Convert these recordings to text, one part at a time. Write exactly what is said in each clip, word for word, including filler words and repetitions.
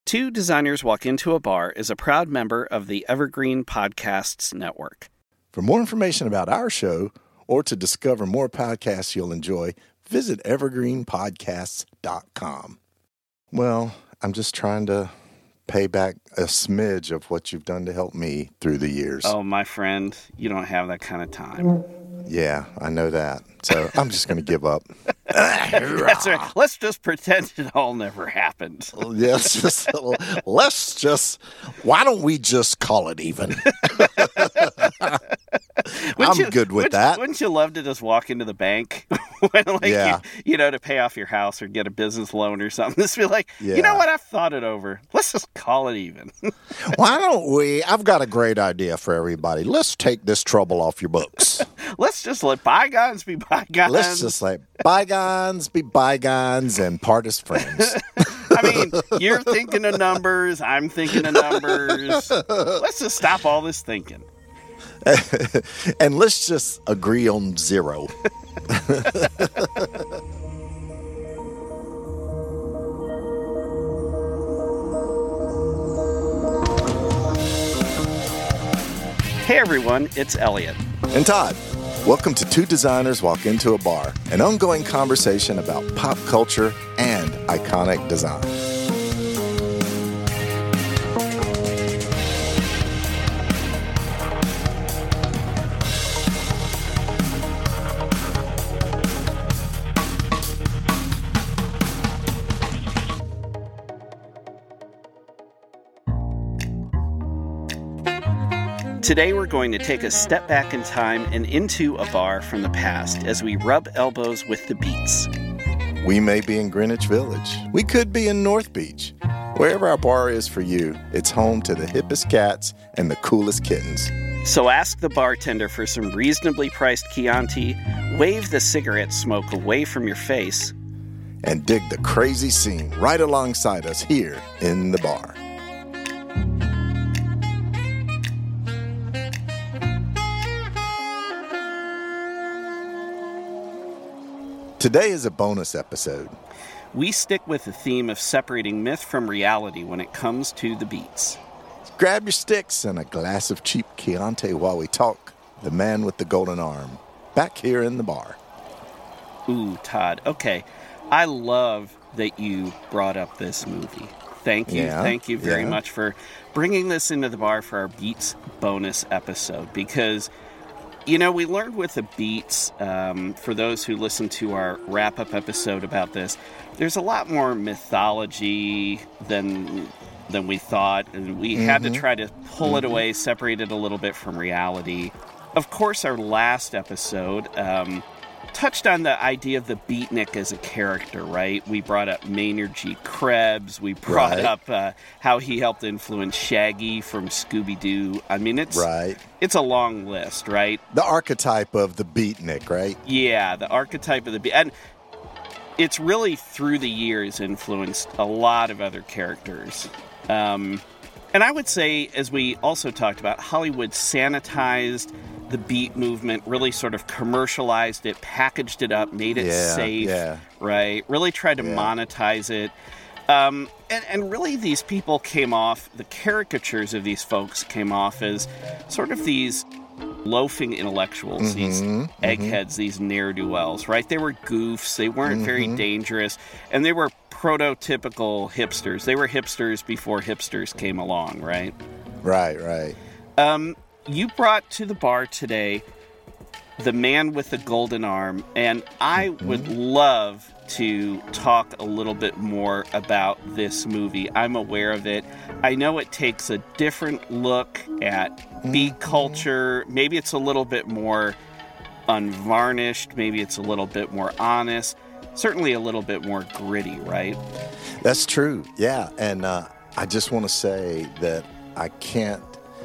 Two Designers Walk Into a Bar is a proud member of the Evergreen Podcasts Network. For more information about our show or to discover more podcasts you'll enjoy, visit evergreen podcasts dot com. Well, I'm just trying to pay back a smidge of what you've done to help me through the years. Oh, my friend, you don't have that kind of time. Yeah, I know that. So I'm just going to give up. That's right. Let's just pretend it all never happened. Yes, just, let's just, why don't we just call it even? I'm you, good with wouldn't, that. Wouldn't you love to just walk into the bank when, like, yeah. you, you know, to pay off your house or get a business loan or something? Just be like, yeah. you know what? I've thought it over. Let's just call it even. Why don't we? I've got a great idea for everybody. Let's take this trouble off your books. Let's just let bygones be bygones. Let's just let bygones be bygones and part as friends. I mean, you're thinking of numbers. I'm thinking of numbers. Let's just stop all this thinking. And let's just agree on zero. Hey everyone, it's Elliot. And Todd. Welcome to Two Designers Walk Into a Bar, an ongoing conversation about pop culture and iconic design. Today we're going to take a step back in time and into a bar from the past as we rub elbows with the Beats. We may be in Greenwich Village. We could be in North Beach. Wherever our bar is for you, it's home to the hippest cats and the coolest kittens. So ask the bartender for some reasonably priced Chianti, wave the cigarette smoke away from your face, and dig the crazy scene right alongside us here in the bar. Today is a bonus episode. We stick with the theme of separating myth from reality when it comes to the Beats. Grab your sticks and a glass of cheap Chianti while we talk The Man with the Golden Arm, back here in the bar. Ooh, Todd. Okay. I love that you brought up this movie. Thank you. Yeah, Thank you very yeah. much for bringing this into the bar for our Beats bonus episode because, you know, we learned with the Beats, um, for those who listened to our wrap-up episode about this, there's a lot more mythology than than we thought, and we mm-hmm. had to try to pull mm-hmm. it away, separate it a little bit from reality. Of course, our last episode um, touched on the idea of the beatnik as a character, right? We brought up Maynard G. Krebs. We brought right. up uh, how he helped influence Shaggy from Scooby-Doo. I mean, it's right. it's a long list, right? The archetype of the beatnik, right? Yeah, the archetype of the beat. And it's really, through the years, influenced a lot of other characters. Um, and I would say, as we also talked about, Hollywood sanitized the beat movement, really sort of commercialized it, packaged it up, made it yeah, safe, yeah. right? Really tried to yeah. monetize it. Um, and, and really these people came off, the caricatures of these folks came off as sort of these loafing intellectuals, mm-hmm, these mm-hmm. eggheads, these ne'er-do-wells, right? They were goofs, they weren't mm-hmm. very dangerous, and they were prototypical hipsters. They were hipsters before hipsters came along, right? Right, right. Um, you brought to the bar today The Man with the Golden Arm, and I mm-hmm. would love to talk a little bit more about this movie. I'm aware of it. I know it takes a different look at mm-hmm. beat culture. Maybe it's a little bit more unvarnished. Maybe it's a little bit more honest. Certainly a little bit more gritty, right? That's true, yeah. And uh, I just want to say that I can't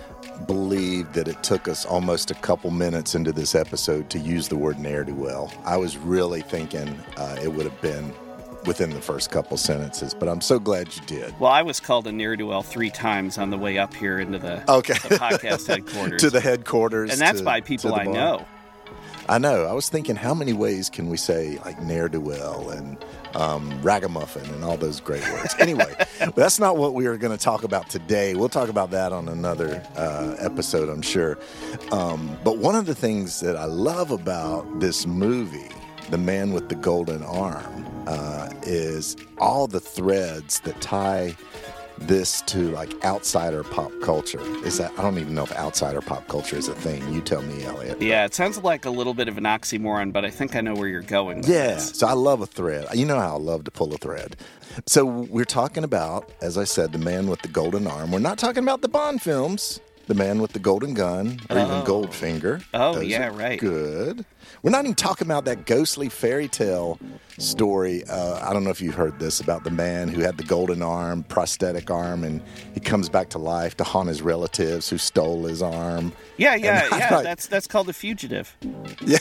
believe that it took us almost a couple minutes into this episode to use the word ne'er-do-well. I was really thinking uh, it would have been within the first couple sentences, but I'm so glad you did. Well, I was called a ne'er-do-well three times on the way up here into the, okay. the podcast headquarters. To the headquarters. And that's to, by people I know. I know. I was thinking, how many ways can we say, like, ne'er-do-well and um, ragamuffin, and all those great words. Anyway, that's not what we are going to talk about today. We'll talk about that on another uh, episode, I'm sure. Um, but one of the things that I love about this movie, The Man with the Golden Arm, uh, is all the threads that tie this to like outsider pop culture. Is that, I don't even know if outsider pop culture is a thing. You tell me, Elliot. Yeah, it sounds like a little bit of an oxymoron, but I think I know where you're going with Yeah, this. so I love a thread. You know how I love to pull a thread. So we're talking about, as I said, The Man with the Golden Arm. We're not talking about the Bond films, The Man with the Golden Gun, or even Oh. Goldfinger. Oh, Those yeah, are right. Good. We're not even talking about that ghostly fairy tale story. Uh, I don't know if you've heard this about the man who had the golden arm, prosthetic arm, and he comes back to life to haunt his relatives who stole his arm. Yeah, yeah, And I'm yeah. like- That's that's called The Fugitive. Yeah,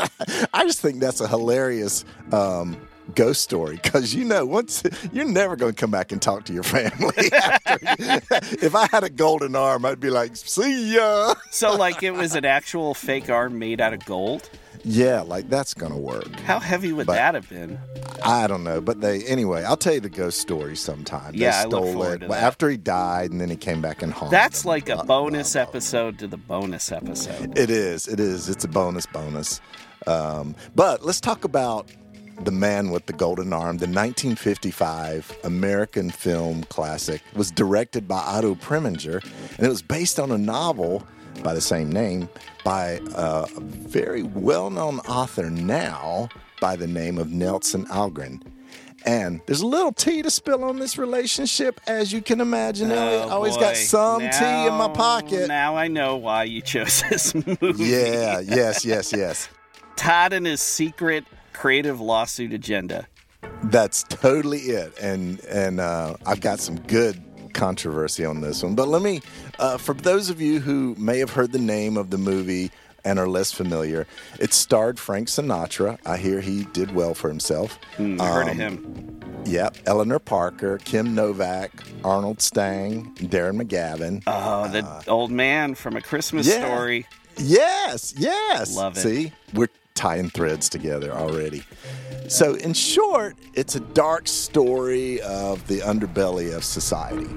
I just think that's a hilarious um, ghost story because you know once you're never going to come back and talk to your family. after you- if I had a golden arm, I'd be like, "See ya." So, like, it was an actual fake arm made out of gold? Yeah, like that's going to work. How heavy would But- that have been? I don't know, but they anyway. I'll tell you the ghost story sometime. Yeah, I they look stole forward it to but that. after he died, and then he came back and haunted. That's them. like a Blah, bonus blah, blah. episode to the bonus episode. It is. It is. It's a bonus bonus. Um, but let's talk about The Man with the Golden Arm, the nineteen fifty-five American film classic. It was directed by Otto Preminger, and it was based on a novel by the same name by uh, a very well-known author now by the name of Nelson Algren. And there's a little tea to spill on this relationship, as you can imagine. Elliot. Oh, I always boy. got some tea in my Now- pocket. Now I know why you chose this movie. Yeah, yes, yes, yes. Todd and his secret creative lawsuit agenda. That's totally it, and and uh, I've got some good controversy on this one. But let me, uh, for those of you who may have heard the name of the movie and are less familiar, it starred Frank Sinatra. I hear he did well for himself. Mm, I heard of Um, him. Yep, Eleanor Parker, Kim Novak, Arnold Stang, Darren McGavin. Oh, the old man from A Christmas yeah. Story. Yes, yes. Love it. See, we're tying threads together already. So, in short, it's a dark story of the underbelly of society.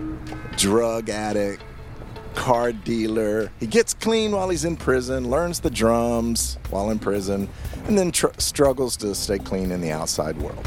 Drug addict, card dealer. He gets clean while he's in prison, learns the drums while in prison, and then tr- struggles to stay clean in the outside world.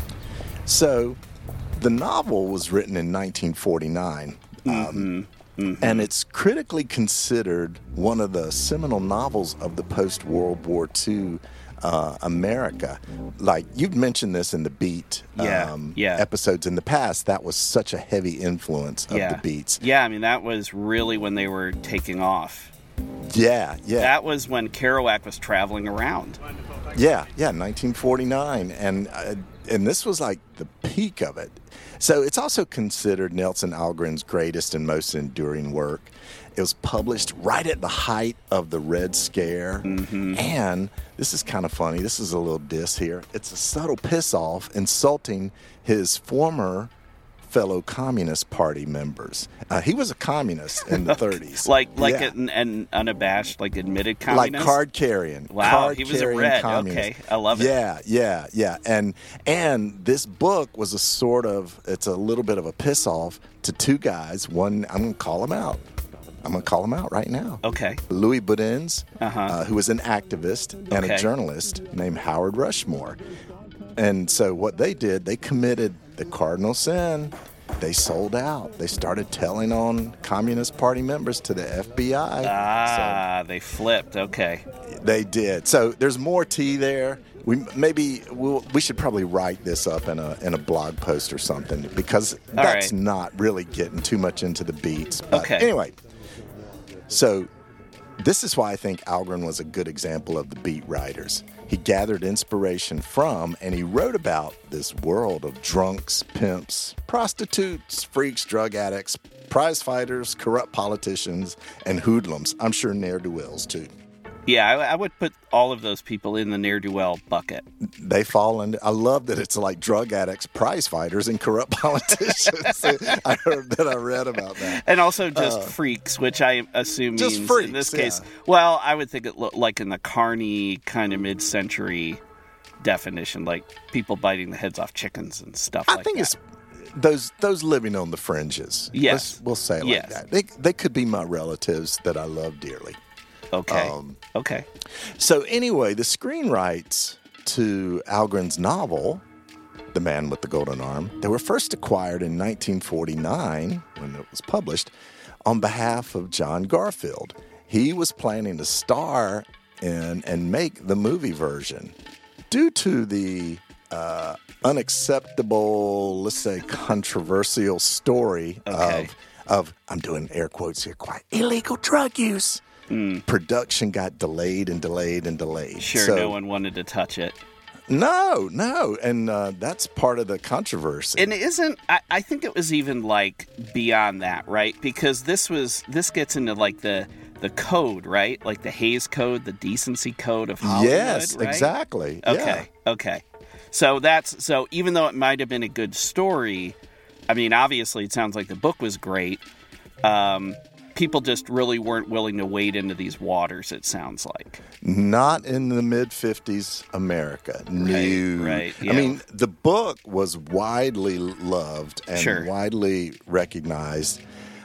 So, the novel was written in nineteen forty-nine. Um, Mm-hmm. And it's critically considered one of the seminal novels of the post-World War Two uh, America. Like, you've mentioned this in the Beat Yeah, um, yeah. episodes in the past. That was such a heavy influence of yeah. the Beats. Yeah, I mean, that was really when they were taking off. Yeah, yeah. That was when Kerouac was traveling around. Yeah, yeah, nineteen forty-nine, and uh, and this was like the peak of it. So it's also considered Nelson Algren's greatest and most enduring work. It was published right at the height of the Red Scare, Mm-hmm. and this is kind of funny. This is a little diss here. It's a subtle piss off, insulting his former fellow Communist Party members. Uh, he was a communist in the thirties, Like like Yeah. an, an unabashed, like admitted like communist? card carrying. Wow, card he was a carrying red. communist. Okay, I love it. Yeah, yeah, yeah. And and this book was a sort of, it's a little bit of a piss off to two guys. One, I'm gonna call him out. I'm gonna call him out right now. Okay. Louis Boudin's, Uh-huh. uh, who was an activist and Okay. a journalist named Howard Rushmore. And so what they did, they committed the cardinal sin. They sold out. They started telling on Communist Party members to the F B I. Ah, they flipped. Okay. So they did. So there's more tea there. We maybe we'll, we should probably write this up in a in a blog post or something because that's right. not really getting too much into the beats. But Okay. anyway, so this is why I think Algren was a good example of the beat writers. He gathered inspiration from and he wrote about this world of drunks, pimps, prostitutes, freaks, drug addicts, prize fighters, corrupt politicians, and hoodlums. I'm sure ne'er-do-wells too. Yeah, I, I would put all of those people in the ne'er-do-well bucket. They fall into. I love that it's like drug addicts, prize fighters, and corrupt politicians. I heard that. I read about that. And also just freaks, which I assume Uh, just means freaks, in this yeah. case. Well, I would think it looked like in the carny kind of mid-century definition, like people biting the heads off chickens and stuff I like think that. it's those those living on the fringes. Yes. Let's- we'll say it like Yes. that. They, they could be my relatives that I love dearly. Okay. Um, okay. So anyway, the screen rights to Algren's novel, The Man with the Golden Arm, they were first acquired in nineteen forty-nine when it was published on behalf of John Garfield. He was planning to star in and make the movie version. Due to the uh, unacceptable, let's say controversial story Okay. of, of, I'm doing air quotes here, quite illegal drug use, Mm. production got delayed and delayed and delayed. Sure, So- no one wanted to touch it. No, no. And uh, that's part of the controversy. And it isn't, I, I think it was even like beyond that, right? Because this was, this gets into like the, the code, right? Like the Hays Code, the decency code of Hollywood, yes, right? exactly. Okay, okay. So that's, so even though it might have been a good story, I mean, obviously it sounds like the book was great. Um, people just really weren't willing to wade into these waters, it sounds like. Yeah. Not in the mid-fifties America. No. right, yeah. I mean, the book was widely loved and Sure. widely recognized.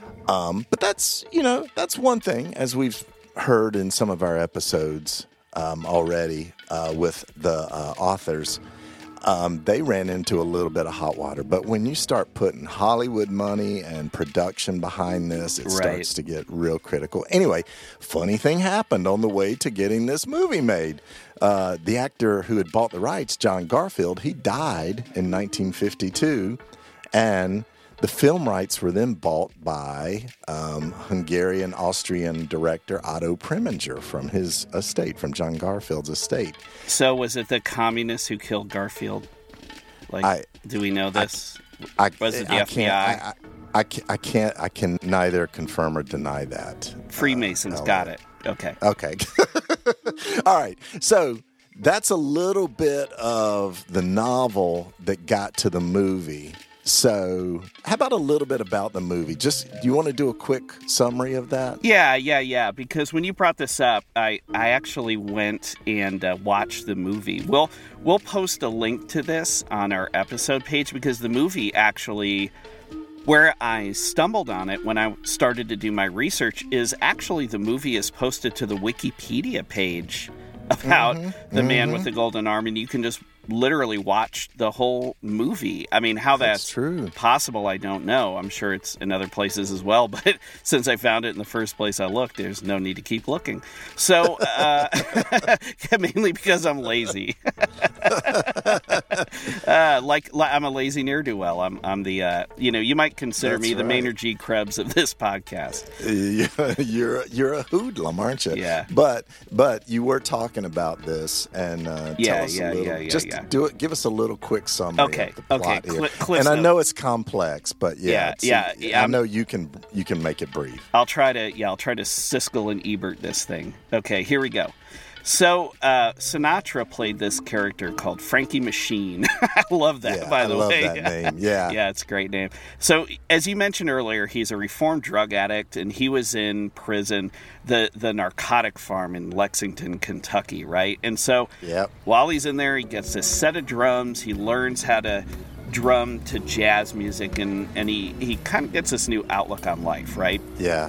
Um, but that's, you know, that's one thing, as we've heard in some of our episodes um, already uh, with the uh, authors. Um, they ran into a little bit of hot water. But when you start putting Hollywood money and production behind this, it Right. starts to get real critical. Anyway, funny thing happened on the way to getting this movie made. Uh, the actor who had bought the rights, John Garfield, he died in nineteen fifty-two. And the film rights were then bought by um, Hungarian-Austrian director Otto Preminger from his estate, from John Garfield's estate. So was it the communists who killed Garfield? Like, I- do we know this? I, Was it the I F B I? Can't, I, I, I, can't, I can't. I can neither confirm or deny that. Freemasons, Uh, got it. Okay. Okay. All right. So that's a little bit of the novel that got to the movie. So how about a little bit about the movie? Just, do you want to do a quick summary of that? Yeah, yeah, yeah. Because when you brought this up, I, I actually went and uh, watched the movie. We'll we'll post a link to this on our episode page because the movie actually, where I stumbled on it when I started to do my research, is actually the movie is posted to the Wikipedia page about Mm-hmm, the man with the golden arm, and you can just literally watch the whole movie. I mean, how that's, That's true. possible, I don't know. I'm sure it's in other places as well, but since I found it in the first place I looked, there's no need to keep looking. So, uh, mainly because I'm lazy. uh, like, like, I'm a lazy ne'er-do-well. I'm, I'm the, uh, you know, you might consider That's me the right. Maynard G. Krebs of this podcast. you're you're a hoodlum, aren't you? Yeah. But but you were talking about this, and uh, Yeah, tell us yeah, a little. yeah, yeah, just yeah. do it. Give us a little quick summary Okay, of the plot okay, here. Cli- Cliff's and I Note. know it's complex, but yeah, Yeah, it's- yeah, yeah, I I'm- know you can you can make it brief. I'll try to, yeah, I'll try to Siskel and Ebert this thing. Okay, here we go. So, uh, Sinatra played this character called Frankie Machine. I love that, Yeah, by I the love way. that name. Yeah. Yeah, it's a great name. So, as you mentioned earlier, he's a reformed drug addict, and he was in prison, the, the narcotic farm in Lexington, Kentucky, right? And so, Yep. while he's in there, he gets this set of drums. He learns how to drum to jazz music, and, and he, he kind of gets this new outlook on life, right? Yeah.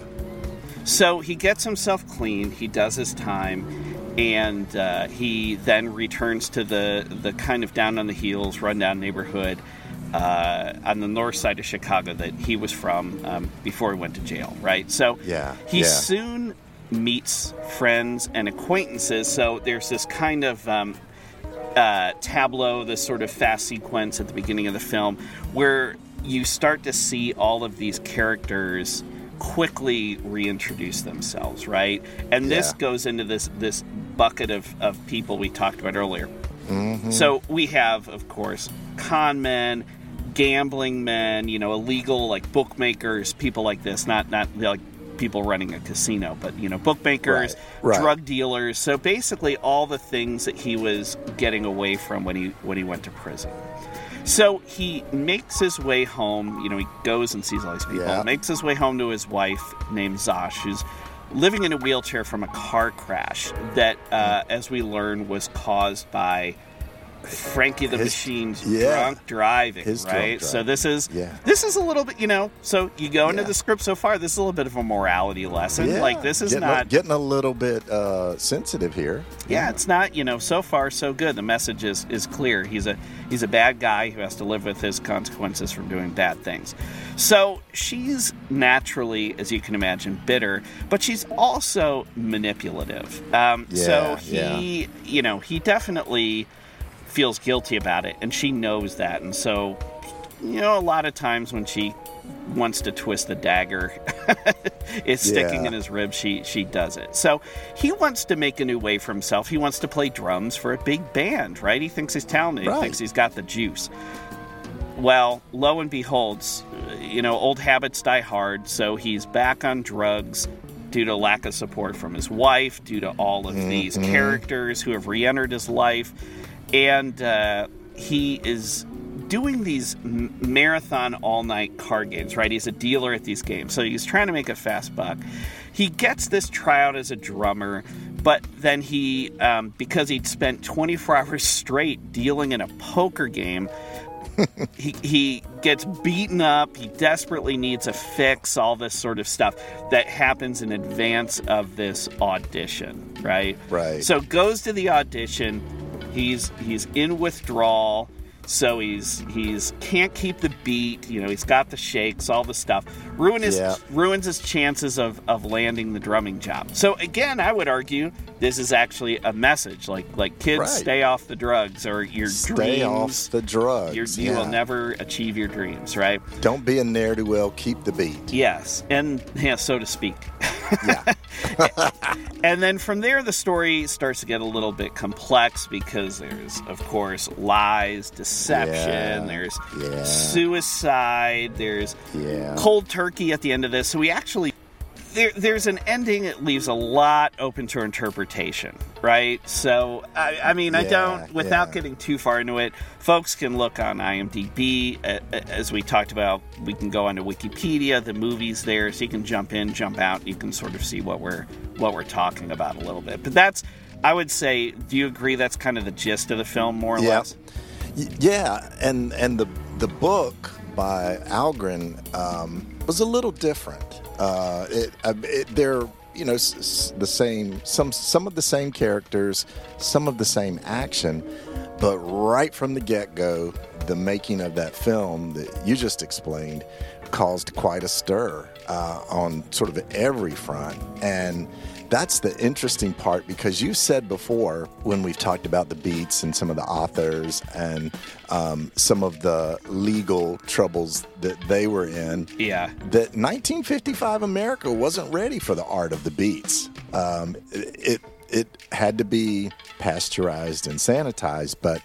So he gets himself clean, he does his time, and uh, he then returns to the, the kind of down on the heels, rundown neighborhood uh, on the north side of Chicago that he was from um, before he went to jail, right? So Yeah, he yeah. soon meets friends and acquaintances, so there's this kind of um, uh, tableau, this sort of fast sequence at the beginning of the film where you start to see all of these characters quickly reintroduce themselves, right? And this Yeah. goes into this this bucket of, of people we talked about earlier. Mm-hmm. So we have, of course, con men, gambling men, you know, illegal like bookmakers, people like this, not not like people running a casino, but you know, bookmakers, Right, right. drug dealers. So basically all the things that he was getting away from when he when he went to prison. So he makes his way home, you know, he goes and sees all these people, Yeah. makes his way home to his wife named Zosh, who's living in a wheelchair from a car crash that, uh, as we learn, was caused by Frankie the His- Machine's yeah. drunk driving, His drunk right? So driving. this is Yeah. this is a little bit, you know. So you go into Yeah. the script so far. This is a little bit of a morality lesson. Yeah, Like this is getting not. a, getting a little bit uh, sensitive here. Yeah, it's not, you know, so far so good. The message is, is clear. He's a he's a bad guy who has to live with his consequences from doing bad things. So she's naturally, as you can imagine, bitter, but she's also manipulative. Um, Yeah, so he, you know, he definitely feels guilty about it, and she knows that. And so, you know, a lot of times when she wants to twist the dagger is sticking Yeah. in his ribs, she she does it. So he wants to make a new way for himself. He wants to play drums for a big band, right? He thinks he's talented. Right. He thinks he's got the juice. Well, lo and behold, you know, old habits die hard, so he's back on drugs due to lack of support from his wife, due to all of Mm-hmm. these characters who have re-entered his life, and uh, he is doing these m- marathon all-night card games, right? He's a dealer at these games, so he's trying to make a fast buck. He gets this tryout as a drummer, but then he, um, because he'd spent twenty-four hours straight dealing in a poker game, he, he gets beaten up. He desperately needs a fix, all this sort of stuff that happens in advance of this audition, right? Right. So goes to the audition. He's he's in withdrawal. So he's he's can't keep the beat, you know, he's got the shakes, all the stuff. Ruin his Yeah. ruins his chances of, of landing the drumming job. So again, I would argue this is actually a message. Like like kids, Right. stay off the drugs, or your Stay dreams off the drugs. your, you yeah. will never achieve your dreams, right? Don't be a ne'er-do-well. Keep the beat. Yes, and yeah, so to speak. Yeah. And then from there, the story starts to get a little bit complex because there's, of course, lies, deception, Yeah, there's yeah. suicide, there's Yeah. cold turkey at the end of this. So we actually, there, there's an ending that leaves a lot open to interpretation, right? So, I, I mean, I Yeah, don't, without yeah. getting too far into it, folks can look on IMDb. Uh, as we talked about, we can go onto Wikipedia, the movie's there, so you can jump in, jump out. You can sort of see what we're what we're talking about a little bit. But that's, I would say, do you agree that's kind of the gist of the film, more or Yeah. less? Y- Yeah, and and the the book by Algren um, was a little different. Uh, it, uh, it they're you know s- s- the same some some of the same characters, some of the same action, but right from the get go, the making of that film that you just explained caused quite a stir uh, on sort of every front. And that's the interesting part, because you said before, when we've talked about the beats and some of the authors and um, some of the legal troubles that they were in, Yeah. that nineteen fifty-five America wasn't ready for the art of the beats. Um, it, it it had to be pasteurized and sanitized, but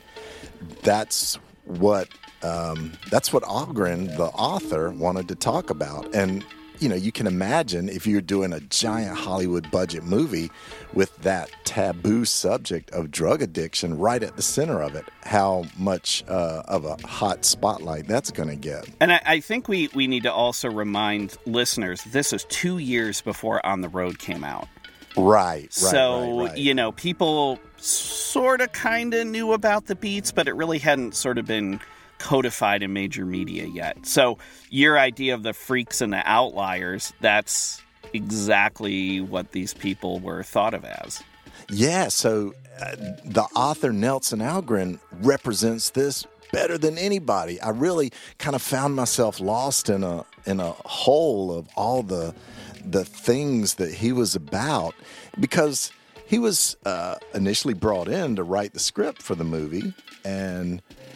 that's what um, that's what Algren, the author, wanted to talk about. And you know, you can imagine if you're doing a giant Hollywood budget movie with that taboo subject of drug addiction right at the center of it, how much uh, of a hot spotlight that's going to get. And I, I think we, we need to also remind listeners this is two years before On the Road came out. Right, right, so, right, right. you know, people sort of kind of knew about the beats, but it really hadn't sort of been codified in major media yet. So your idea of the freaks and the outliers, that's exactly what these people were thought of as. Yeah, so uh, the author Nelson Algren represents this better than anybody. I really kind of found myself lost in a in a hole of all the the things that he was about, because he was uh, initially brought in to write the script for the movie, and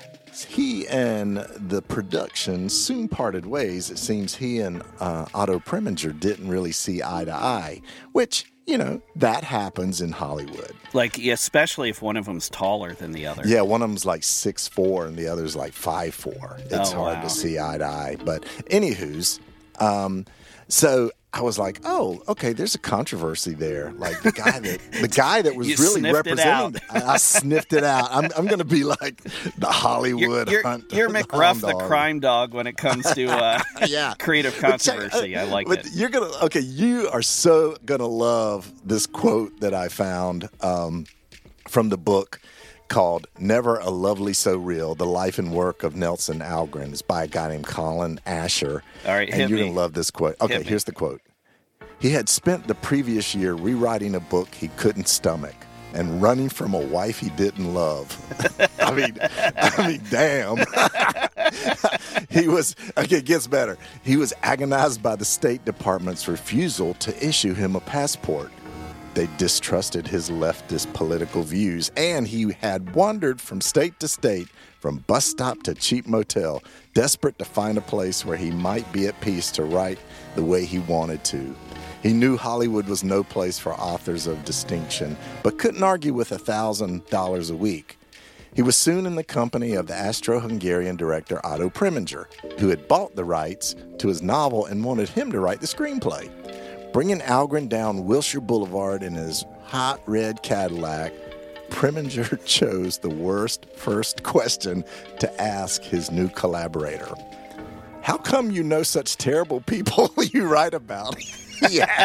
he and the production soon parted ways. It seems he and uh, Otto Preminger didn't really see eye to eye, which, you know, that happens in Hollywood. Like, especially if one of them's taller than the other. Yeah, one of them's like six foot four and the other's like five foot four. It's Oh, hard wow. to see eye to eye. But anywho's, um, so I was like, oh, okay, there's a controversy there. Like the guy that the guy that was You really sniffed it representing, I, I sniffed it out. I'm, I'm going to be like the Hollywood You're, you're, hunt. you're the McRuff, hound the dog. crime dog, when it comes to uh, Yeah. creative But check- controversy. I like but it. You're gonna okay. You are so gonna love this quote that I found um, from the book, called Never a Lovely So Real, The Life and Work of Nelson Algren. It's by a guy named Colin Asher. All right, and hit you're me. going to love this quote. Okay, Hit me. here's the quote. He had spent the previous year rewriting a book he couldn't stomach and running from a wife he didn't love. I mean, I mean, damn. He was, okay, it gets better. He was agonized by the State Department's refusal to issue him a passport. They distrusted his leftist political views, and he had wandered from state to state, from bus stop to cheap motel, desperate to find a place where he might be at peace to write the way he wanted to. He knew Hollywood was no place for authors of distinction, but couldn't argue with a thousand dollars a week. He was soon in the company of the Austro-Hungarian director Otto Preminger, who had bought the rights to his novel and wanted him to write the screenplay. Bringing Algren down Wilshire Boulevard in his hot red Cadillac, Preminger chose the worst first question to ask his new collaborator. How come you know such terrible people you write about? Yes.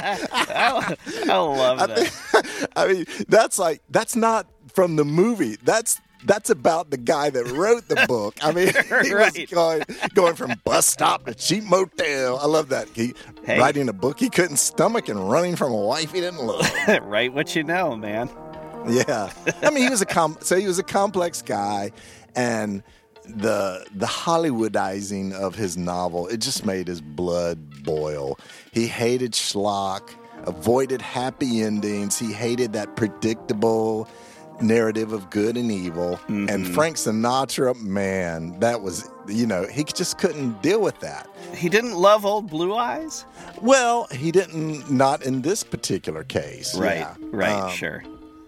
I, I love I, that. think, I mean, that's like, that's not from the movie. That's that's about the guy that wrote the book. I mean, he Right. was going, going from bus stop to cheap motel. I love that. He Hey. writing a book he couldn't stomach and running from a wife he didn't love. Write what you know, man. Yeah. I mean, he was a com- so he was a complex guy, and the the Hollywoodizing of his novel, it just made his blood boil. He hated schlock, avoided happy endings. He hated that predictable narrative of good and evil. Mm-hmm. And Frank Sinatra, man, that was, you know, he just couldn't deal with that. He didn't love Old Blue Eyes? Well, he didn't, not in this particular case. Right, Yeah. right, Um, sure.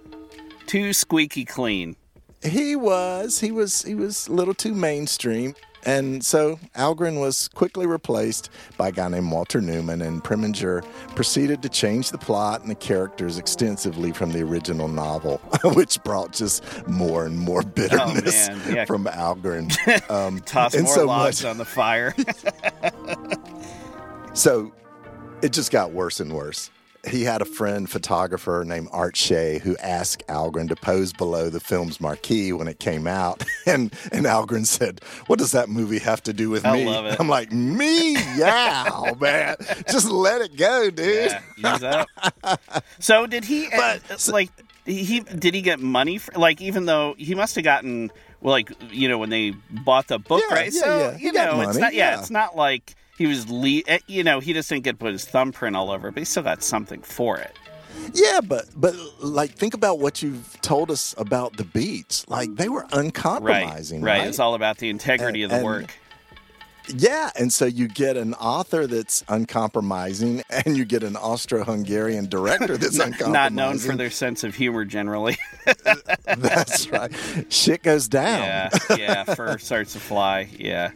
Too squeaky clean. He was. He was. He was a little too mainstream. And so Algren was quickly replaced by a guy named Walter Newman, and Preminger proceeded to change the plot and the characters extensively from the original novel, which brought just more and more bitterness Oh, man. Yeah. from Algren. Um, Toss and more so logs much- on the fire. So it just got worse and worse. He had a friend photographer named Art Shea who asked Algren to pose below the film's marquee when it came out. And and Algren said, "What does that movie have to do with I me?" love it. I'm like, me? Yeah, man. Just let it go, dude. Yeah, ease up. So did he, uh, But- like, he did he get money for, like, even though he must have gotten, well, like, you know, when they bought the book, Yeah, right? yeah, so, yeah. He you got know, it's money, not, yeah, yeah. it's not like he was, le- eh, you know, he just didn't get to put his thumbprint all over it, but he still got something for it. Yeah, but but like think about what you've told us about the Beats. Like they were Right, uncompromising, right. right? It's all about the integrity And- of the and- work. Yeah, and so you get an author that's uncompromising, and you get an Austro-Hungarian director that's uncompromising. Not known for their sense of humor generally. That's right. Shit goes down. yeah, yeah, fur starts to fly. Yeah.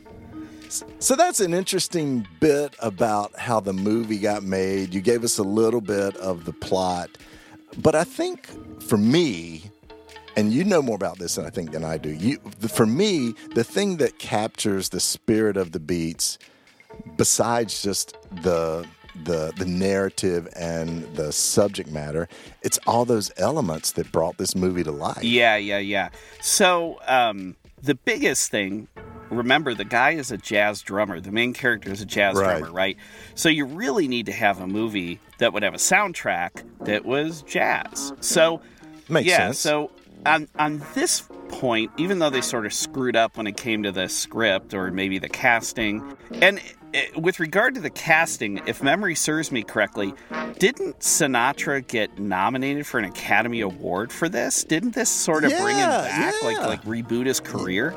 So that's an interesting bit about how the movie got made. You gave us a little bit of the plot. But I think for me, and you know more about this than I think than I do, you, for me, the thing that captures the spirit of the Beats, besides just the the the narrative and the subject matter, it's all those elements that brought this movie to life. Yeah, yeah, yeah. So, um, the biggest thing, remember, the guy is a jazz drummer. The main character is a jazz Right. drummer, right? So you really need to have a movie that would have a soundtrack that was jazz. So, Makes yeah, sense. so on, on this point, even though they sort of screwed up when it came to the script or maybe the casting, and it, with regard to the casting, if memory serves me correctly, didn't Sinatra get nominated for an Academy Award for this? Didn't this sort of bring him Yeah, back, yeah. like like reboot his career?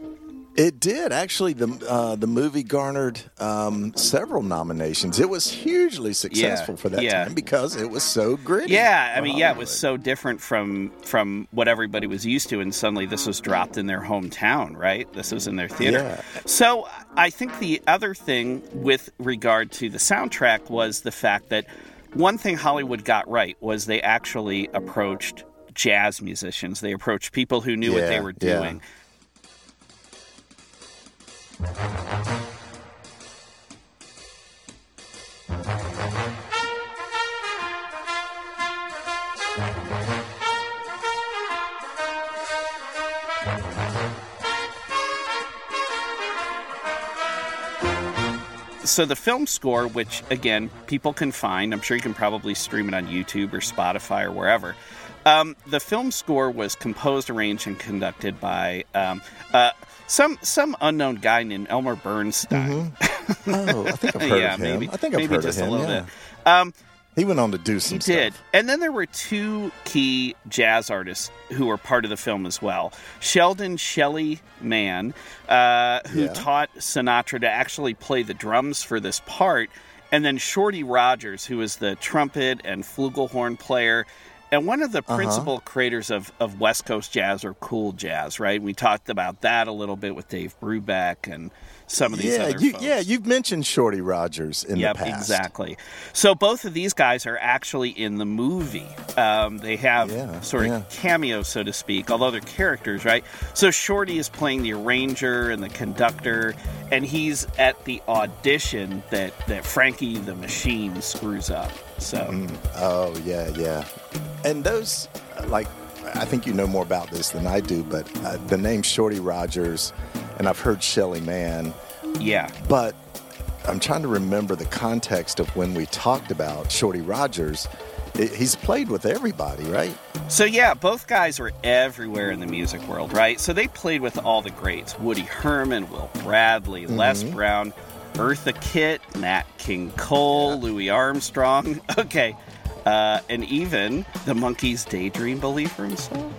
It did actually. The uh, the movie garnered um, several nominations. It was hugely successful for that yeah. time because it was so gritty. Yeah, I for mean, yeah, it was Hollywood. so different from from what everybody was used to, and suddenly this was dropped in their hometown, right? This was in their theater. Yeah. So I think the other thing with regard to the soundtrack was the fact that one thing Hollywood got right was they actually approached jazz musicians. They approached people who knew what they Yeah, were yeah. doing. so the film score, which, again, people can find, I'm sure you can probably stream it on YouTube or Spotify or wherever. Um, the film score was composed, arranged, and conducted by um, uh, some some unknown guy named Elmer Bernstein. Mm-hmm. Oh, I think I've heard yeah, of him. Maybe, I think I've maybe heard just of him, a little yeah. bit. Um, he went on to do some he stuff. He did. And then there were two key jazz artists who were part of the film as well. Sheldon Shelly Mann, uh, who Yeah. taught Sinatra to actually play the drums for this part, and then Shorty Rogers, who was the trumpet and flugelhorn player, and one of the Uh-huh. principal creators of, of West Coast jazz or cool jazz, right? We talked about that a little bit with Dave Brubeck and some of these yeah, other you, folks. yeah, you've mentioned Shorty Rogers in Yep, the past. exactly. So both of these guys are actually in the movie. Um, they have Yeah, sort of yeah. cameos, so to speak, although they're characters, right? So Shorty is playing the arranger and the conductor, and he's at the audition that, that Frankie the Machine screws up. So Mm. Oh, yeah, yeah. And those, uh, like, I think you know more about this than I do, but uh, the name Shorty Rogers, and I've heard Shelly Mann, yeah. but I'm trying to remember the context of when we talked about Shorty Rogers. I- He's played with everybody, right? So yeah, both guys were everywhere in the music world, right? So they played with all the greats: Woody Herman, Will Bradley, Les Brown, Eartha Kitt, Nat King Cole, Yeah. Louis Armstrong. Okay. Uh, and even the Monkees' Daydream Believer himself.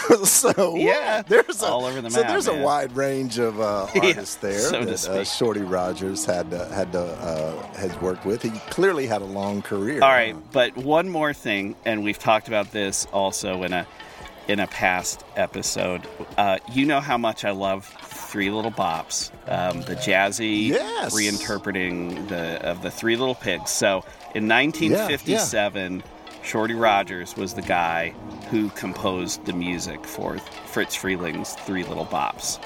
so Yeah, there's a, all over the so map, there's man. a wide range of uh, Yeah, artists there so to that uh, speak. Shorty Rogers had to, had to, uh, has worked with. He clearly had a long career. All right, but one more thing, and we've talked about this also in a in a past episode. Uh, you know how much I love Three Little Bops, um, the jazzy Yes. reinterpreting the of the Three Little Pigs. So in nineteen fifty-seven, Shorty Rogers was the guy who composed the music for Fritz Freeling's Three Little Bops.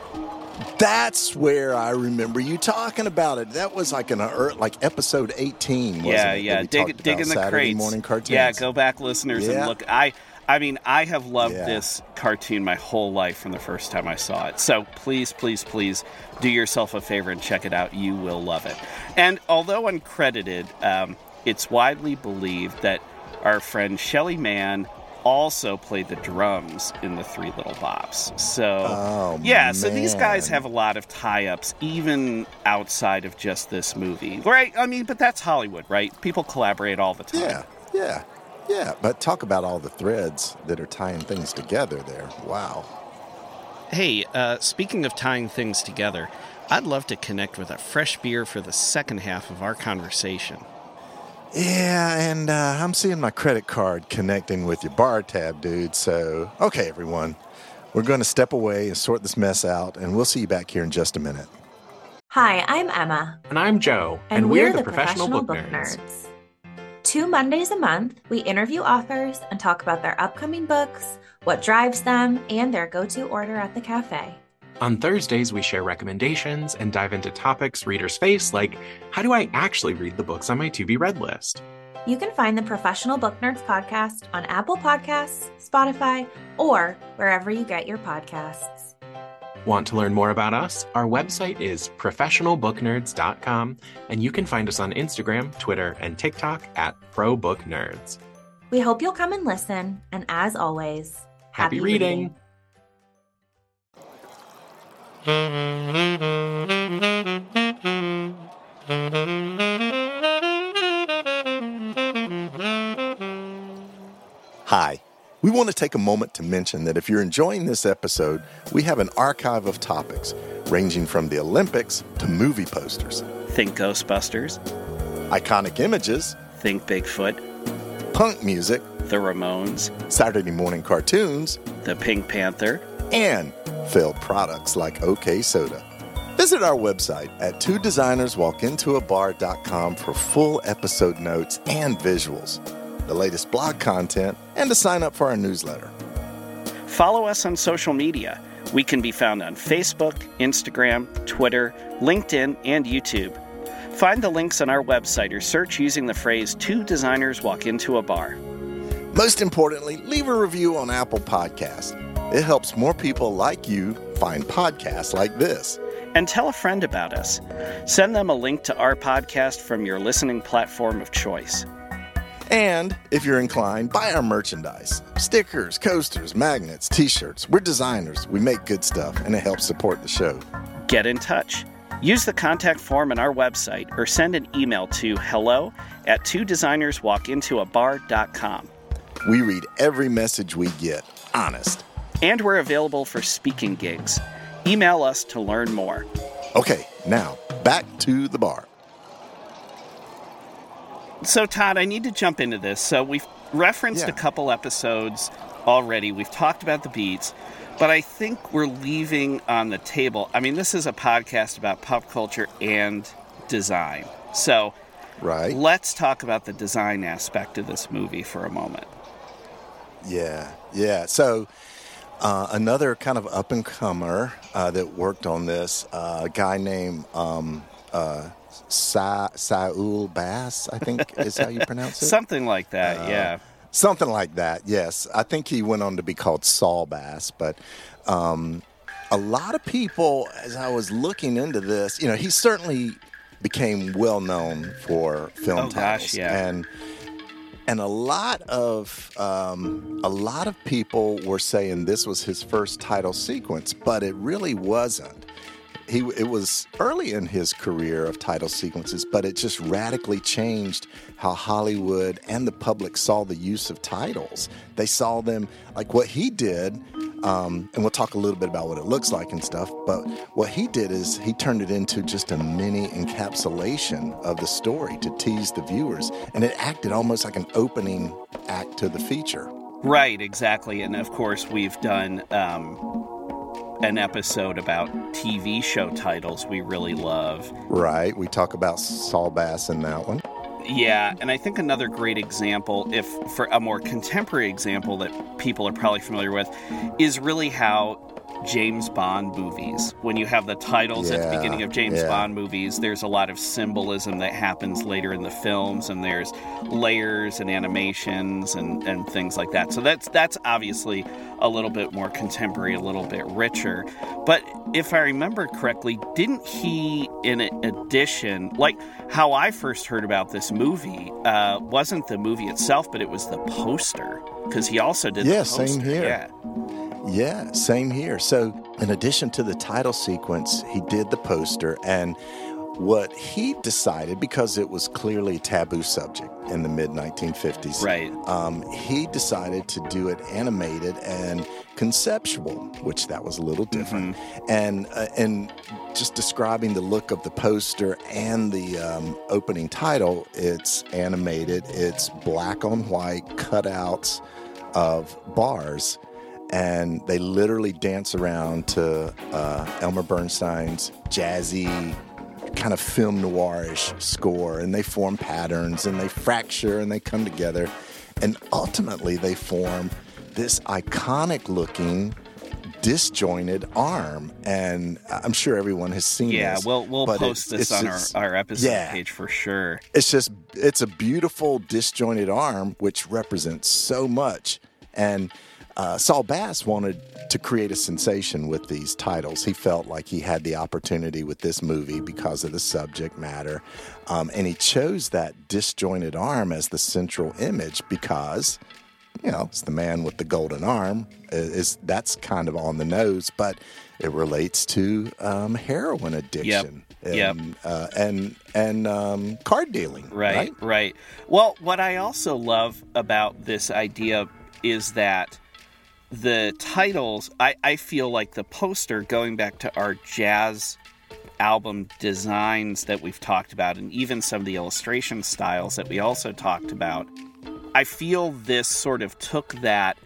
That's where I remember you talking about it. That was like an uh, like episode eighteen, wasn't Yeah, it? yeah. That we Dig, talked dig about in the Saturday crates. morning cartoons. Yeah, go back, listeners, and Yeah. look. I, I mean, I have loved Yeah. this cartoon my whole life from the first time I saw it. So please, please, please do yourself a favor and check it out. You will love it. And although uncredited, um, it's widely believed that our friend Shelly Mann also played the drums in the Three Little Bops. So, Oh, yeah, so these man. guys have a lot of tie-ups, even outside of just this movie. Right? I mean, but that's Hollywood, right? People collaborate all the time. Yeah, yeah, yeah. But talk about all the threads that are tying things together there. Wow. Hey, uh, speaking of tying things together, I'd love to connect with a fresh beer for the second half of our conversation. Yeah, and uh, I'm seeing my credit card connecting with your bar tab, dude. So, okay, everyone. We're going to step away and sort this mess out, and we'll see you back here in just a minute. Hi, I'm Emma. And I'm Joe, And, we're, the Professional Book Nerds. Two Mondays a month, we interview authors and talk about their upcoming books, what drives them, and their go-to order at the cafe. On Thursdays, we share recommendations and dive into topics readers face, like how do I actually read the books on my to-be-read list? You can find the Professional Book Nerds podcast on Apple Podcasts, Spotify, or wherever you get your podcasts. Want to learn more about us? Our website is professional book nerds dot com, and you can find us on Instagram, Twitter, and TikTok at ProBookNerds. We hope you'll come and listen, and as always, Happy reading. Hi. We want to take a moment to mention that if you're enjoying this episode, we have an archive of topics ranging from the Olympics to movie posters, Think Ghostbusters, iconic images, think Bigfoot, punk music, the Ramones, Saturday morning cartoons, the Pink Panther. and failed products like OK Soda. Visit our website at two designers walk into a bar dot com for full episode notes and visuals, the latest blog content, and to sign up for our newsletter. Follow us on social media. We can be found on Facebook, Instagram, Twitter, LinkedIn, and YouTube. Find the links on our website or search using the phrase Two Designers Walk Into a Bar. Most importantly, leave a review on Apple Podcasts. It helps more people like you find podcasts like this. And tell a friend about us. Send them a link to our podcast from your listening platform of choice. And if you're inclined, buy our merchandise. Stickers, coasters, magnets, t-shirts. We're designers. We make good stuff, and it helps support the show. Get in touch. Use the contact form on our website or send an email to hello at two designers walk into a bar dot com. We read every message we get. Honest. And we're available for speaking gigs. Email us to learn more. Okay, now back to the bar. So, Todd, I need to jump into this. So we've referenced Yeah. a couple episodes already. We've talked about the beats, but I think we're leaving on the table. I mean, this is a podcast about pop culture and design. So Right. let's talk about the design aspect of this movie for a moment. Yeah, yeah. So uh, another kind of up-and-comer uh, that worked on this, uh, a guy named um, uh, Sa- Saul Bass, I think is how you pronounce it. Something like that, Uh, yeah. Something like that, yes. I think he went on to be called Saul Bass, but um, a lot of people, as I was looking into this, you know, he certainly became well known for film Oh, titles, gosh, yeah. and and a lot of um, a lot of people were saying this was his first title sequence, but it really wasn't. He it was early in his career of title sequences, but it just radically changed how Hollywood and the public saw the use of titles. They saw them like what he did, um, and we'll talk a little bit about what it looks like and stuff. But what he did is he turned it into just a mini encapsulation of the story to tease the viewers, and it acted almost like an opening act to the feature. Right, exactly. And of course, we've done um, an episode about T V show titles we really love. Right? We talk about Saul Bass in that one. Yeah, and I think another great example, if for a more contemporary example that people are probably familiar with, is really how James Bond movies, when you have the titles at the Yeah, beginning of James yeah. Bond movies, there's a lot of symbolism that happens later in the films, and there's layers and animations and, and things like that. So that's that's obviously a little bit more contemporary, a little bit richer. But if I remember correctly, didn't he, in addition, like how I first heard about this movie, uh, wasn't the movie itself, but it was the poster, because he also did Yeah, the poster. same here. Yeah. Yeah, same here. So, in addition to the title sequence, he did the poster, and what he decided, because it was clearly a taboo subject in the mid nineteen fifties, Right. um, he decided to do it animated and conceptual, which that was a little different. And uh, and just describing the look of the poster and the um, opening title, it's animated, it's black on white cutouts of bars. And they literally dance around to uh, Elmer Bernstein's jazzy, kind of film noirish score, and they form patterns, and they fracture, and they come together, and ultimately they form this iconic-looking, disjointed arm. And I'm sure everyone has seen Yeah, this. we'll we'll but post it's- this it's on just- our, our episode yeah. page for sure. It's just, it's a beautiful disjointed arm, which represents so much. And uh, Saul Bass wanted to create a sensation with these titles. He felt like he had the opportunity with this movie because of the subject matter. Um, and he chose that disjointed arm as the central image because, you know, it's the man with the golden arm. Is That's kind of on the nose, but it relates to um, heroin addiction. And, Yep. uh, and and um, card dealing. Right, Right. right. Well, what I also love about this idea is that the titles, I, I feel like the poster, going back to our jazz album designs that we've talked about, and even some of the illustration styles that we also talked about, I feel this sort of took that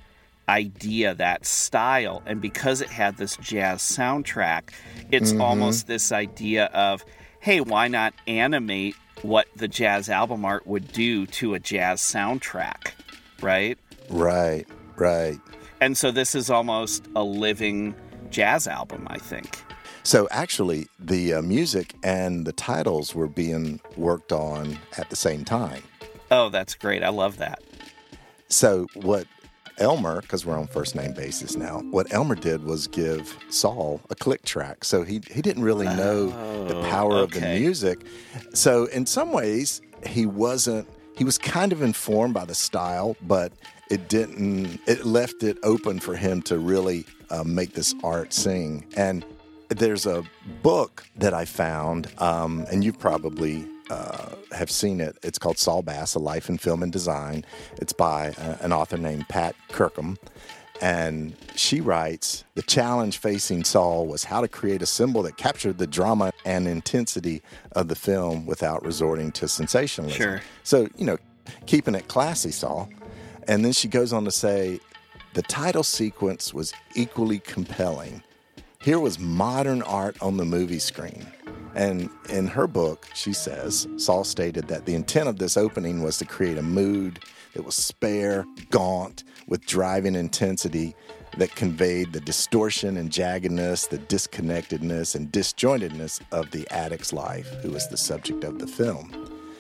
idea, that style, and because it had this jazz soundtrack, it's Mm-hmm. almost this idea of, hey, why not animate what the jazz album art would do to a jazz soundtrack, right? Right, right. And so this is almost a living jazz album, I think. So actually, the uh, music and the titles were being worked on at the same time. Oh, that's great. I love that. So what Elmer, because we're on first name basis now, what Elmer did was give Saul a click track. So he, he didn't really know oh, the power okay. of the music. So in some ways, he wasn't, he was kind of informed by the style, but it didn't, it left it open for him to really uh, make this art sing. And there's a book that I found, um, and you've probably uh, have seen it. It's called Saul Bass, A Life in Film and Design. It's by uh, an author named Pat Kirkham. And she writes, the challenge facing Saul was how to create a symbol that captured the drama and intensity of the film without resorting to sensationalism. Sure. So, you know, keeping it classy, Saul. And then she goes on to say, the title sequence was equally compelling. Here was modern art on the movie screen. And in her book, she says, Saul stated that the intent of this opening was to create a mood that was spare, gaunt, with driving intensity that conveyed the distortion and jaggedness, the disconnectedness and disjointedness of the addict's life, who was the subject of the film.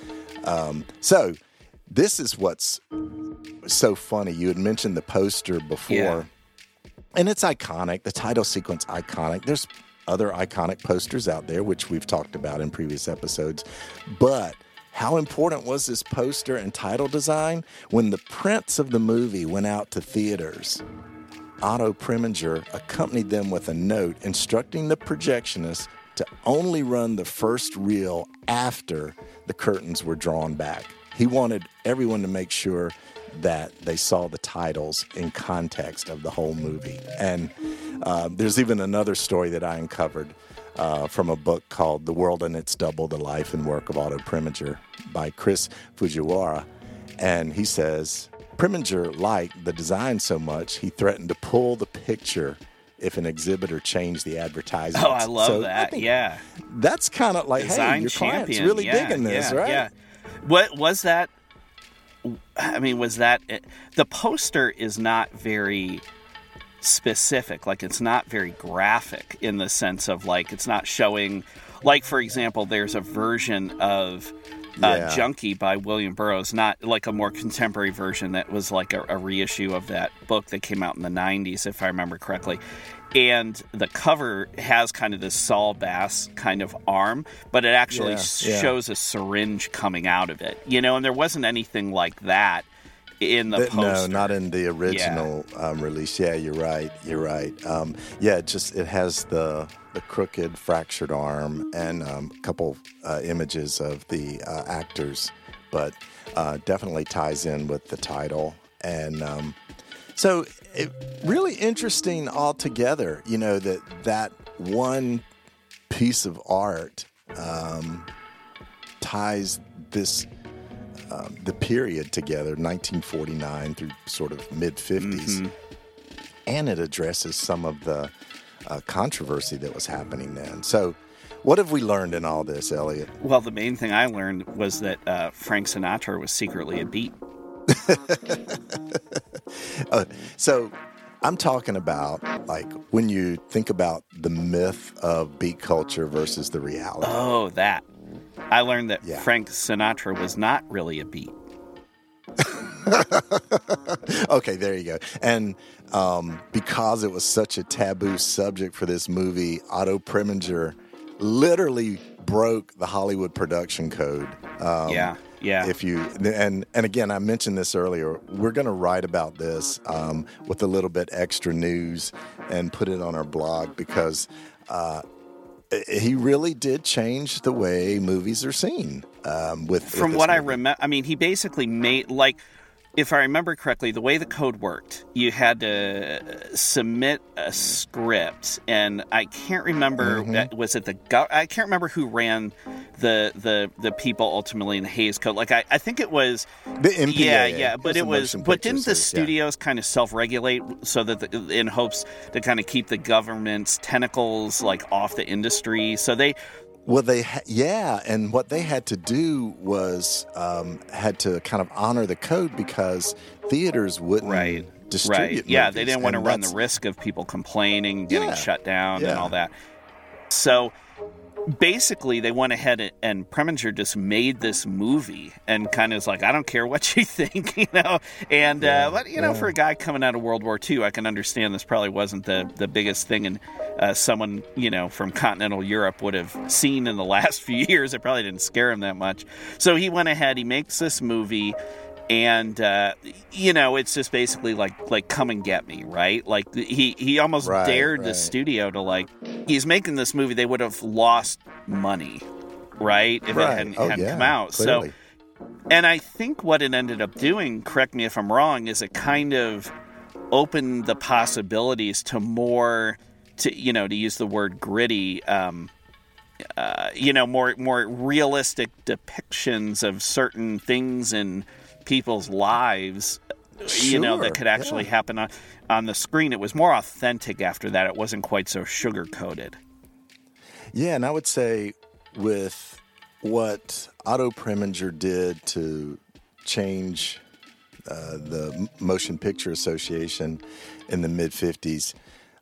Um, so this is what's so funny. You had mentioned the poster before. Yeah. And it's iconic, the title sequence iconic. There's other iconic posters out there, which we've talked about in previous episodes. But how important was this poster and title design? When the prints of the movie went out to theaters, Otto Preminger accompanied them with a note instructing the projectionist to only run the first reel after the curtains were drawn back. He wanted everyone to make sure that they saw the titles in context of the whole movie. And uh, there's even another story that I uncovered uh, from a book called The World and Its Double, The Life and Work of Otto Preminger by Chris Fujiwara. And he says, Preminger liked the design so much, he threatened to pull the picture if an exhibitor changed the advertisement. Oh, I love so that, I yeah. That's kind of like, Design hey, your champion. client's really yeah, digging this, yeah, right? Yeah. What was that? I mean, was that the poster is not very specific, like it's not very graphic in the sense of like it's not showing, like for example, there's a version of uh, Yeah. Junkie by William Burroughs, not like a more contemporary version that was like a, a reissue of that book that came out in the nineties, if I remember correctly. And the cover has kind of this Saul Bass kind of arm, but it actually Yeah, yeah. shows a syringe coming out of it, you know, and there wasn't anything like that in the Th- poster. No, not in the original um, release. Yeah, you're right. You're right. Um, yeah, it just it has the the crooked, fractured arm and um, a couple uh, images of the uh, actors, but uh, definitely ties in with the title. And um, so, it, really interesting altogether. You know that that one piece of art um, ties this. Um, the period together, nineteen forty-nine through sort of mid-fifties, Mm-hmm. and it addresses some of the uh, controversy that was happening then. So what have we learned in all this, Elliot? Well, the main thing I learned was that uh, Frank Sinatra was secretly a beat. uh, so I'm talking about, like, when you think about the myth of beat culture versus the reality. Oh, that. I learned that Yeah. Frank Sinatra was not really a beat. Okay, there you go. And um, because it was such a taboo subject for this movie, Otto Preminger literally broke the Hollywood production code. Um, yeah, yeah. If you and and again, I mentioned this earlier. We're going to write about this um, with a little bit extra news and put it on our blog because uh, he really did change the way movies are seen. Um, with From with what I movie. remember, I mean, he basically made, like, if I remember correctly, the way the code worked, you had to submit a script, and I can't remember, Mm-hmm. was it the, gov- I can't remember who ran the the the people ultimately in the Hays Code. Like, I, I think it was, The M P A A. yeah, yeah, but the it was, Motion but Picture didn't the Association. Yeah. studios kind of self-regulate so that, the, in hopes to kind of keep the government's tentacles, like, off the industry? So they, Well, they ha- yeah, and what they had to do was um, had to kind of honor the code because theaters wouldn't right, distribute right, yeah, movies, they didn't want to and run the that's- risk of people complaining, getting Yeah, shut down, yeah. and all that. So basically they went ahead and Preminger just made this movie and kind of was like, I don't care what you think, you know. And yeah, uh, but you know, yeah. for a guy coming out of World War Two, I can understand this probably wasn't the the biggest thing, and uh, someone you know from continental Europe would have seen in the last few years. It probably didn't scare him that much. So he went ahead, he makes this movie. And, uh, you know, it's just basically like, like, come and get me, right? Like, he, he almost right, dared right. the studio to, like, he's making this movie, they would have lost money, right? If right. it hadn't, oh, hadn't yeah, come out. Clearly. So, and I think what it ended up doing, correct me if I'm wrong, is it kind of opened the possibilities to more, to, you know, to use the word gritty, um, uh, you know, more, more realistic depictions of certain things in people's lives, sure, you know, that could actually yeah. happen on, on the screen. It was more authentic after that. It wasn't quite so sugar-coated. Yeah, and I would say with what Otto Preminger did to change uh, the Motion Picture Association in the mid-fifties,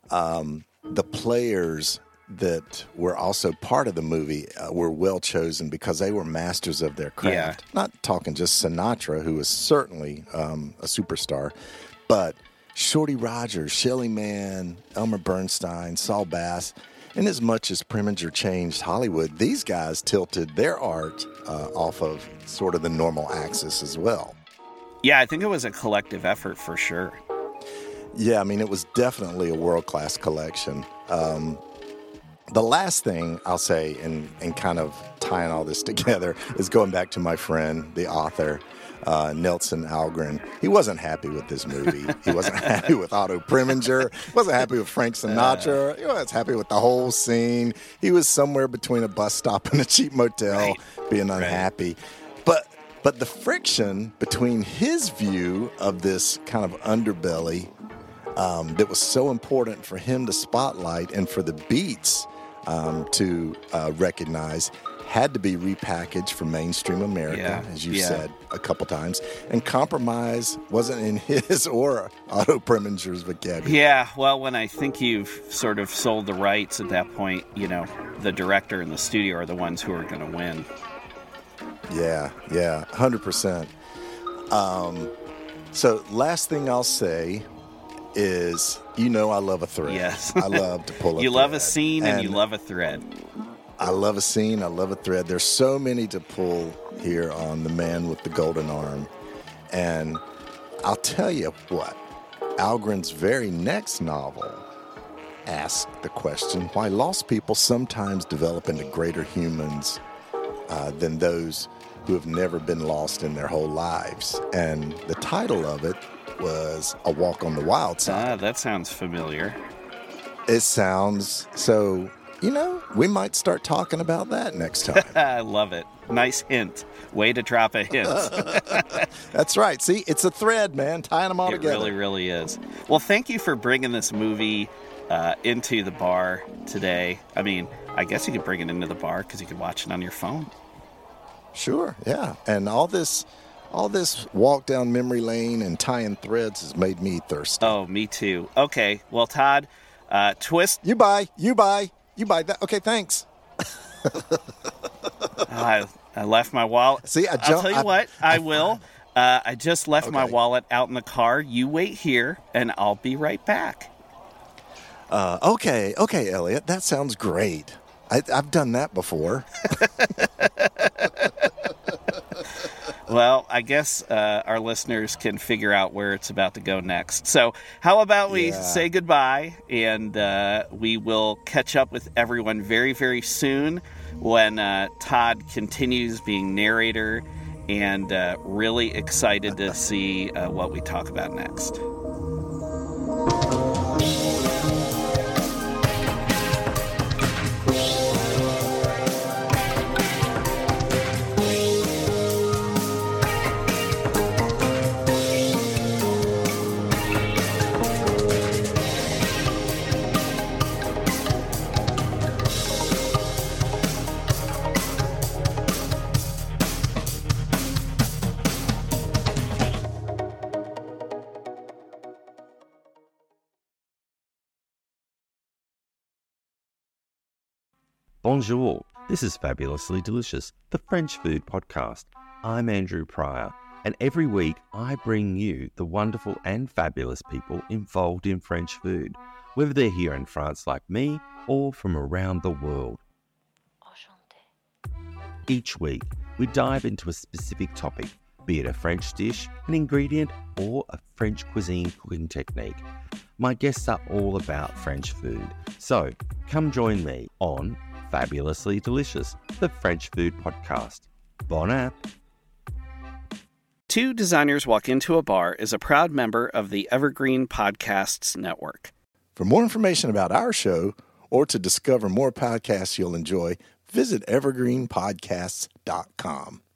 um, the players that were also part of the movie uh, were well chosen because they were masters of their craft. Yeah. Not talking just Sinatra, who was certainly um, a superstar, but Shorty Rogers, Shelley Mann, Elmer Bernstein, Saul Bass. And as much as Preminger changed Hollywood, these guys tilted their art uh, off of sort of the normal axis as well. Yeah, I think it was a collective effort for sure. Yeah, I mean, it was definitely a world-class collection. Um, The last thing I'll say, and, and kind of tying all this together, is going back to my friend, the author, uh, Nelson Algren. He wasn't happy with this movie. He wasn't happy with Otto Preminger. He wasn't happy with Frank Sinatra. He wasn't happy with the whole scene. He was somewhere between a bus stop and a cheap motel, right. being unhappy. Right. But but the friction between his view of this kind of underbelly um, that was so important for him to spotlight and for the beats Um, to uh, recognize had to be repackaged for mainstream America, yeah, as you yeah. said a couple times. And compromise wasn't in his or Otto Preminger's vocabulary. Yeah, well, when I think you've sort of sold the rights at that point, you know, the director and the studio are the ones who are going to win. Yeah, yeah, one hundred percent. Um, so last thing I'll say is, you know, I love a thread. Yes. I love to pull a You thread. love a scene and, and you love a thread. I love a scene. I love a thread. There's so many to pull here on The Man with the Golden Arm. And I'll tell you what, Algren's very next novel asked the question why lost people sometimes develop into greater humans uh, than those who have never been lost in their whole lives. And the title of it was A Walk on the Wild Side. Ah, that sounds familiar. It sounds so, you know, we might start talking about that next time. I love it. Nice hint. Way to drop a hint. That's right. See, it's a thread, man, tying them all it together. It really, really is. Well, thank you for bringing this movie uh, into the bar today. I mean, I guess you could bring it into the bar because you could watch it on your phone. Sure, yeah. And all this... All this walk down memory lane and tying threads has made me thirsty. Oh, me too. Okay, well, Todd, uh, twist. You buy, you buy, you buy that. Okay, thanks. I, I left my wallet. See, I jumped. I'll tell you I, what, I, I will. Uh, I just left okay. my wallet out in the car. You wait here, and I'll be right back. Uh, okay, okay, Elliot, that sounds great. I, I've done that before. Well, I guess uh, our listeners can figure out where it's about to go next. So how about we yeah. say goodbye, and uh, we will catch up with everyone very, very soon when uh, Todd continues being narrator, and uh, really excited to see uh, what we talk about next. Bonjour, This is Fabulously Delicious, the French food podcast. I'm Andrew Pryor, and every week I bring you the wonderful and fabulous people involved in French food, whether they're here in France like me or from around the world. Each week, we dive into a specific topic, be it a French dish, an ingredient, or a French cuisine cooking technique. My guests are all about French food, so come join me on Fabulously Delicious, the French food podcast. Bon app! Two Designers Walk Into a Bar is a proud member of the Evergreen Podcasts Network. For more information about our show or to discover more podcasts you'll enjoy, visit evergreen podcasts dot com.